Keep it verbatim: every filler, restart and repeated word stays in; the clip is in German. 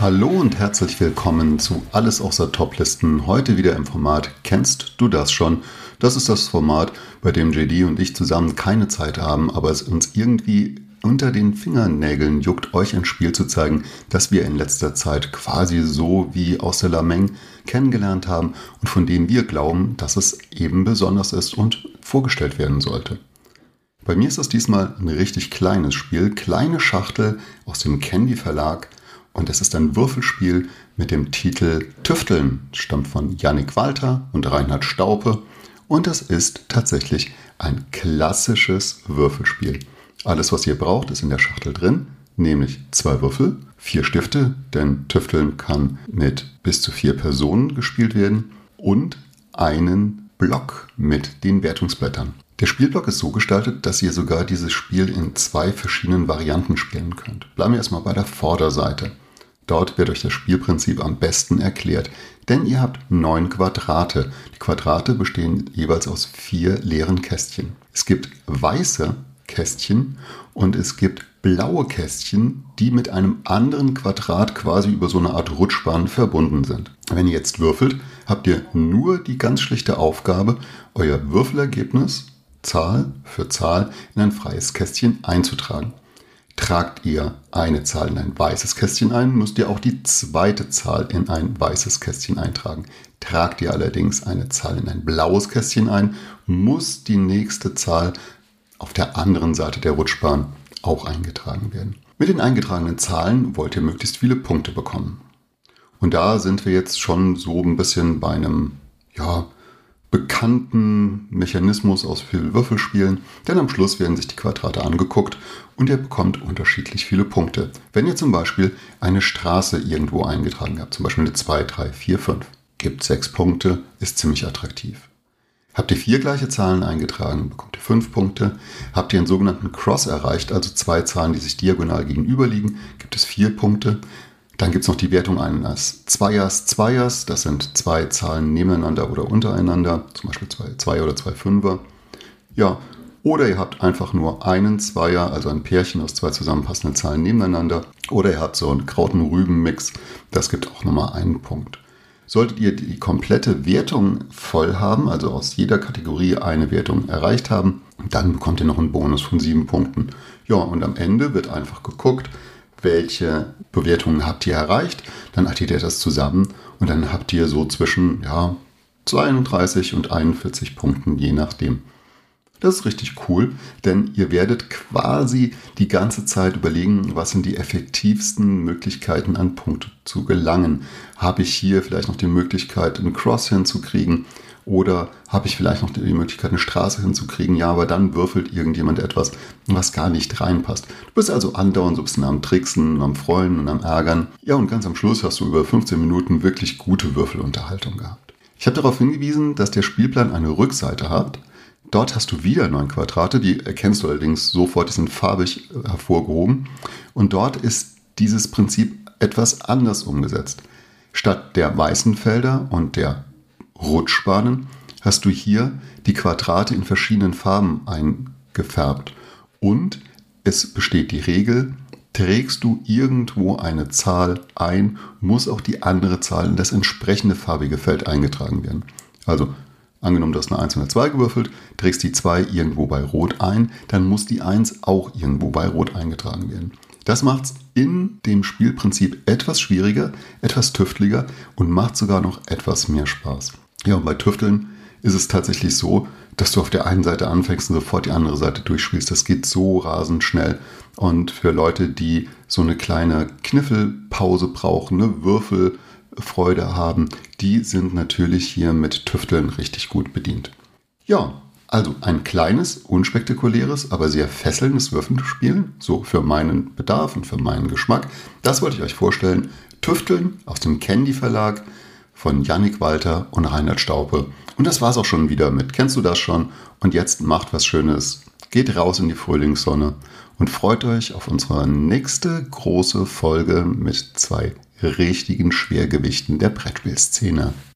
Hallo und herzlich willkommen zu Alles außer Toplisten. Heute wieder im Format Kennst du das schon? Das ist das Format, bei dem J D und ich zusammen keine Zeit haben, aber es uns irgendwie unter den Fingernägeln juckt, euch ein Spiel zu zeigen, das wir in letzter Zeit quasi so wie aus der Lameng kennengelernt haben und von dem wir glauben, dass es eben besonders ist und vorgestellt werden sollte. Bei mir ist das diesmal ein richtig kleines Spiel, kleine Schachtel aus dem Candy Verlag. Und es ist ein Würfelspiel mit dem Titel Tüfteln. Es stammt von Jannik Walter und Reinhard Staupe. Und es ist tatsächlich ein klassisches Würfelspiel. Alles, was ihr braucht, ist in der Schachtel drin, nämlich zwei Würfel, vier Stifte, denn Tüfteln kann mit bis zu vier Personen gespielt werden, und einen Block mit den Wertungsblättern. Der Spielblock ist so gestaltet, dass ihr sogar dieses Spiel in zwei verschiedenen Varianten spielen könnt. Bleiben wir erstmal bei der Vorderseite. Dort wird euch das Spielprinzip am besten erklärt, denn ihr habt neun Quadrate. Die Quadrate bestehen jeweils aus vier leeren Kästchen. Es gibt weiße Kästchen und es gibt blaue Kästchen, die mit einem anderen Quadrat quasi über so eine Art Rutschbahn verbunden sind. Wenn ihr jetzt würfelt, habt ihr nur die ganz schlichte Aufgabe, euer Würfelergebnis Zahl für Zahl in ein freies Kästchen einzutragen. Tragt ihr eine Zahl in ein weißes Kästchen ein, müsst ihr auch die zweite Zahl in ein weißes Kästchen eintragen. Tragt ihr allerdings eine Zahl in ein blaues Kästchen ein, muss die nächste Zahl auf der anderen Seite der Rutschbahn auch eingetragen werden. Mit den eingetragenen Zahlen wollt ihr möglichst viele Punkte bekommen. Und da sind wir jetzt schon so ein bisschen bei einem, ja, bekannten Mechanismus aus vielen Würfelspielen, denn am Schluss werden sich die Quadrate angeguckt und ihr bekommt unterschiedlich viele Punkte. Wenn ihr zum Beispiel eine Straße irgendwo eingetragen habt, zum Beispiel eine zwei, drei, vier, fünf, gibt sechs Punkte, ist ziemlich attraktiv. Habt ihr vier gleiche Zahlen eingetragen, bekommt ihr fünf Punkte. Habt ihr einen sogenannten Cross erreicht, also zwei Zahlen, die sich diagonal gegenüber liegen, gibt es vier Punkte. Dann gibt es noch die Wertung eines Zweiers, Zweiers, das sind zwei Zahlen nebeneinander oder untereinander, zum Beispiel zwei, zwei oder zwei Fünfer. Ja, oder ihr habt einfach nur einen Zweier, also ein Pärchen aus zwei zusammenpassenden Zahlen nebeneinander. Oder ihr habt so einen Kraut-und-Rüben-Mix, das gibt auch nochmal einen Punkt. Solltet ihr die komplette Wertung voll haben, also aus jeder Kategorie eine Wertung erreicht haben, dann bekommt ihr noch einen Bonus von sieben Punkten. Ja, und am Ende wird einfach geguckt, welche Bewertungen habt ihr erreicht, dann addiert ihr das zusammen und dann habt ihr so zwischen ja, zweiunddreißig und einundvierzig Punkten, je nachdem. Das ist richtig cool, denn ihr werdet quasi die ganze Zeit überlegen, was sind die effektivsten Möglichkeiten an Punkte zu gelangen. Habe ich hier vielleicht noch die Möglichkeit, einen Cross hinzukriegen? Oder habe ich vielleicht noch die Möglichkeit, eine Straße hinzukriegen? Ja, aber dann würfelt irgendjemand etwas, was gar nicht reinpasst. Du bist also andauernd so ein bisschen am Tricksen, am Freuen und am Ärgern. Ja, und ganz am Schluss hast du über fünfzehn Minuten wirklich gute Würfelunterhaltung gehabt. Ich habe darauf hingewiesen, dass der Spielplan eine Rückseite hat. Dort hast du wieder neun Quadrate, die erkennst du allerdings sofort, die sind farbig hervorgehoben. Und dort ist dieses Prinzip etwas anders umgesetzt. Statt der weißen Felder und der Rutschbahnen hast du hier die Quadrate in verschiedenen Farben eingefärbt. Und es besteht die Regel, trägst du irgendwo eine Zahl ein, muss auch die andere Zahl in das entsprechende farbige Feld eingetragen werden. Also angenommen, du hast eine eins und eine zwei gewürfelt, trägst die zwei irgendwo bei Rot ein, dann muss die eins auch irgendwo bei Rot eingetragen werden. Das macht es in dem Spielprinzip etwas schwieriger, etwas tüfteliger und macht sogar noch etwas mehr Spaß. Ja, und bei Tüfteln ist es tatsächlich so, dass du auf der einen Seite anfängst und sofort die andere Seite durchspielst. Das geht so rasend schnell. Und für Leute, die so eine kleine Kniffelpause brauchen, eine Würfelfreude haben, die sind natürlich hier mit Tüfteln richtig gut bedient. Ja, also ein kleines, unspektakuläres, aber sehr fesselndes Würfelspiel, so für meinen Bedarf und für meinen Geschmack. Das wollte ich euch vorstellen. Tüfteln aus dem Candy Verlag von Jannik Walter und Reinhard Staupe. Und das war's auch schon wieder mit Kennst du das schon? Und jetzt macht was Schönes, geht raus in die Frühlingssonne und freut euch auf unsere nächste große Folge mit zwei richtigen Schwergewichten der Brettspielszene.